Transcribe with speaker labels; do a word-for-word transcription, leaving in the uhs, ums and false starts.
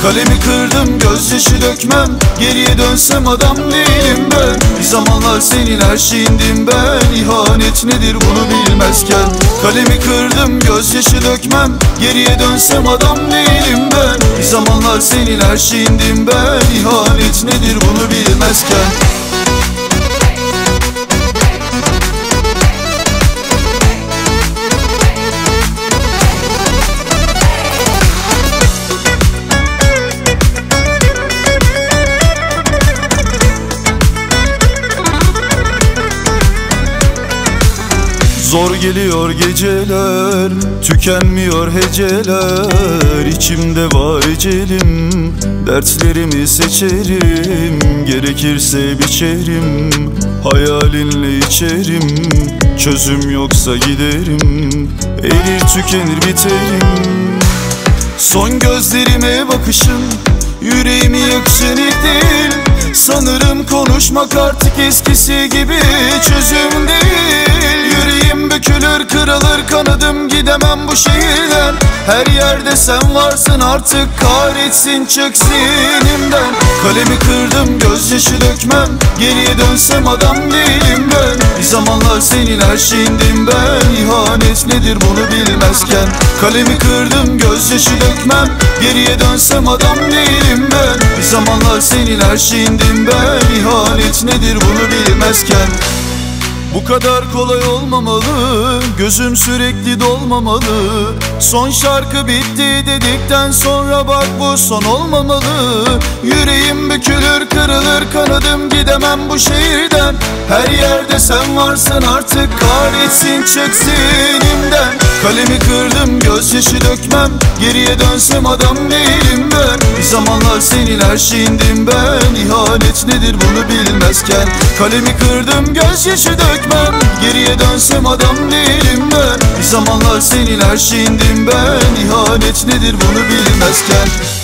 Speaker 1: Kalemi kırdım, gözyaşı dökmem. Geriye dönsem adam değilim ben. Bir zamanlar senin her şeyindim ben. İhanet nedir bunu bilmezken. Kalemi kırdım, gözyaşı dökmem. Geriye dönsem adam değilim ben. Bir zamanlar senin her şeyindim ben. İhanet nedir bunu bilmezken. Zor geliyor geceler, tükenmiyor heceler. İçimde var ecelim, dertlerimi seçerim. Gerekirse biçerim, hayalinle içerim. Çözüm yoksa giderim, erir tükenir biterim. Son gözlerime bakışın, yüreğimi yaksın ilk değil. Sanırım konuşmak artık eskisi gibi çözüm değil. Yüreğim bükülür, kırılır, kanadım, gidemem bu şehirden. Her yerde sen varsın, artık kahretsin çık zihnimden. Kalemi kırdım, gözyaşı dökmem. Geriye dönsem adam değilim ben. Bir zamanlar senin her şeyindim ben. İhanet nedir bunu bilmezken. Kalemi kırdım, gözyaşı dökmem. Geriye dönsem adam değilim ben. Bir zamanlar senin her şeyindim ben. İhanet nedir bunu bilmezken. Bu kadar kolay olmamalı, gözüm sürekli dolmamalı. Son şarkı bitti dedikten sonra bak bu son olmamalı. Yüreğim bükülür, kırılır, kanadım, gidemem bu şehirden. Her yerde sen varsın, artık kahretsin çık zihnimden. Kalemi kırdım, gözyaşı dökmem. Geriye dönsem adam değilim ben. Bir zamanlar senin her şeyindim ben. İhanet nedir bunu bilmezken. Kalemi kırdım, gözyaşı dökmem. Geriye dönsem adam değilim ben. Bir zamanlar senin her şeyindim ben. İhanet nedir bunu bilmezken.